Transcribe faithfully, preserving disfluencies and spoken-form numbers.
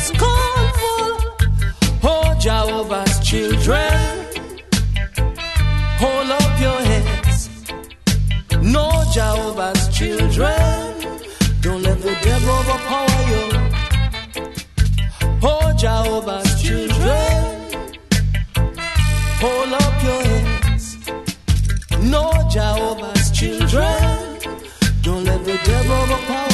scornful. Oh, Jehovah's children, hold up your heads. No, Jehovah's children, don't let the devil overpower you. Oh, Jehovah's children, hold up your heads. No, Jehovah's children, don't let the devil overpower you.